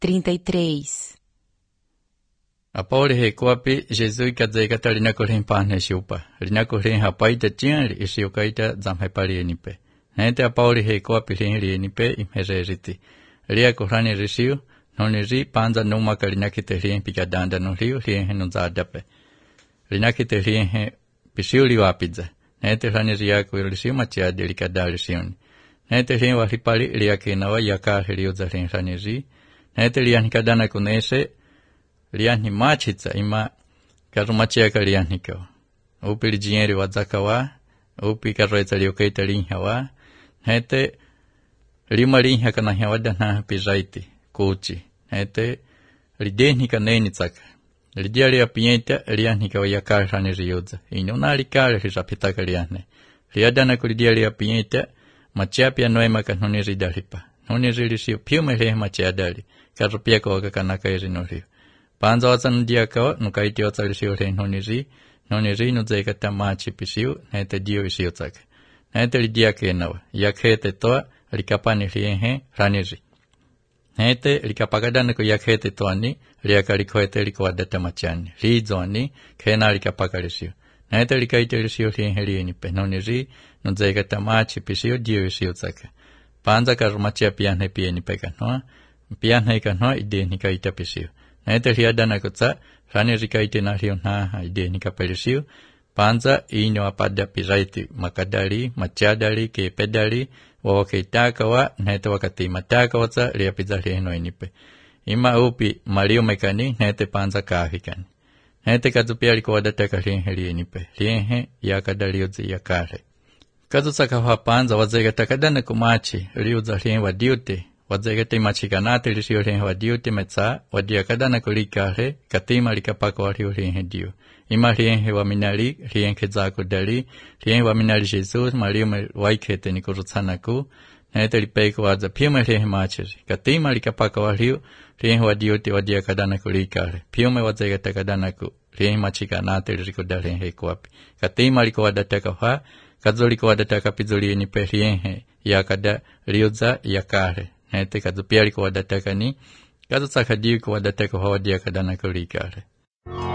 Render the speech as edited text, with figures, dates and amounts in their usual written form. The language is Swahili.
33. A Pauli he kuapi Jesus kadzeka talina korin panhe shupa. Lina korin hapaita tianri isiukaita zamhepari enipe. Nete a Pauli he kuapi rinri enipe imhereriti. Ria korani risiu, noniri panza numa kalina kite rin pikadanda no rio rin henunzadape. Lina kite rin he pisiu liwapidza. Nete rani ria kuirisiu machia delikada risiuni. Nete rin wahipari ria kinawa yaka heriuza rin rani ri. Nete ria nikadana kunese liani machitsa ima karumachia kaliani kawa. Upi dinheiro wadzakawa, upi karroita liokeita linhawa. Nete lima linha kana hawada na pijaiti kuchi. Nete lideni kaneni tsaka. Lidiari apienta liani kawa yakarani riuza. Inuna likare hijapitaka liane. Liadana kulidiari apienta machiapia noema kanoni ridaripa. Noni rilisiu piume lehe machiadari. Karupia kwa kanaka irinorio. Panza wazan dia kao nukaiti watsalisio le noniri nuzekata machi pisiu nete dio isio tsaka. Nete lidia kenawa, yakhete toa likapani rienhe raniri. Nete likapagadana ko yakhete toani liakalikoete likoadata machani. Rizoani kena likapakalisio. Nete likaiti lisio rienhe rienipe noniri nuzekata machi pisiu dio isio tsaka. Panza karumachia pianhe pienipe kanoa, pianhe kanoa ide nikaita pisiu. Nete riadana kutsa, rani rikaiti na rio na ide nikapelisiu, panza inyo apada piraiti makadari, machadari, ke pedari, wawakaitaka wa, nete wakati mataka watsa, ria pizza rieno inipe. Ima upi mario mekani, nete panza kahikani. Nete kazupia liko wadateka rienhe rienipe, rienhe yakadari uzi yakare. Kazusaka wa panza wazega takadana kumachi, riuza rien wadiute, wadzegete machikanate lisio rin wadiute metsa wadia kadana kulikare katima likapaka wario rin dio ima rin wa minali rin kezako dali rin wa minali Jesus mario me waikete ni kurutsana ku nete lipeko wadza piume rin machiri katima likapaka wario rin wadiute wadia kadana kulikare piume wadzegete kadana ku rin machikanate lisio dali he kuapi katima liko wadateka ha kazoliko wadateka pizuli ni pe rin yakada riuza yakare. Nete kazupia liko wadateka ni, kazu sakadiu kwa wadateka hawadia kadana kulikare.